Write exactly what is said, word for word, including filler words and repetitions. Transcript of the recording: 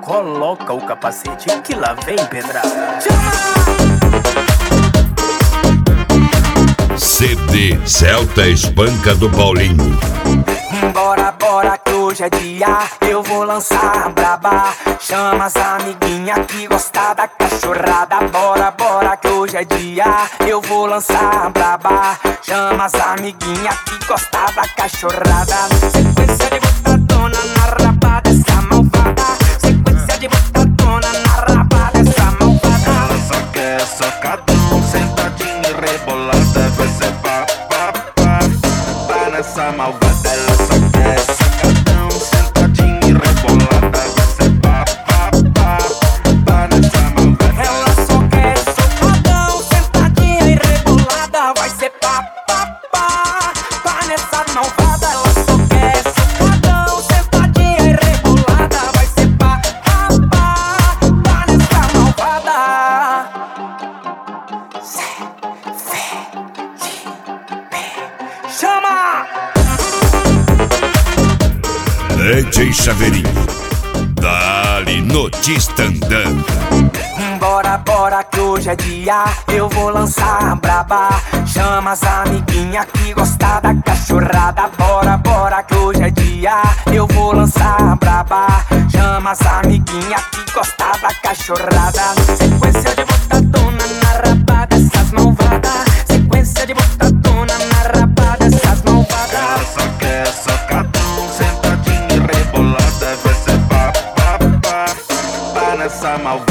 coloca o capacete que lá vem pedrada. C D Celta Espanca do Paulinho. Bora, bora que hoje é dia, eu vou lançar a braba. Chama as amiguinhas que gostam da cachorrada. Bora, bora que hoje é dia, eu vou lançar a braba. Chama as amiguinhas que gostam da cachorrada. Sequência de botadona na raba dessa malvada. Sequência de botadona na raba dessa malvada. Ela só quer socadão, sentadinha e rebolada. Vai ser pá, pá, pá, pá nessa malvada. Ela só quer socadão, sentadinha e rebolada. Vai ser pá, pá, pá, pá nessa malvada. Ela só quer socadão, sentadinha e rebolada. Vai ser pá, pá, pá, pá nessa malvada. Ela só quer socadão, sentadinha e rebolada. Vai ser pá, pá, pá, pá nessa malvada. Chama! D J Chaveirinho, dali no Tistandã. Bora, bora que hoje é dia, eu vou lançar a braba. Chama as amiguinhas que gostam da cachorrada. Bora, bora que hoje é dia, eu vou lançar a braba. Chama as amiguinhas que gostam da cachorrada. Sequência de botadona na raba dessas malvadas. Sequência de botadona na raba dessas malvadas. Ela só quer socadão, sentadinha e rebolada. Vai ser pá, pá, pá, pá nessa malvada.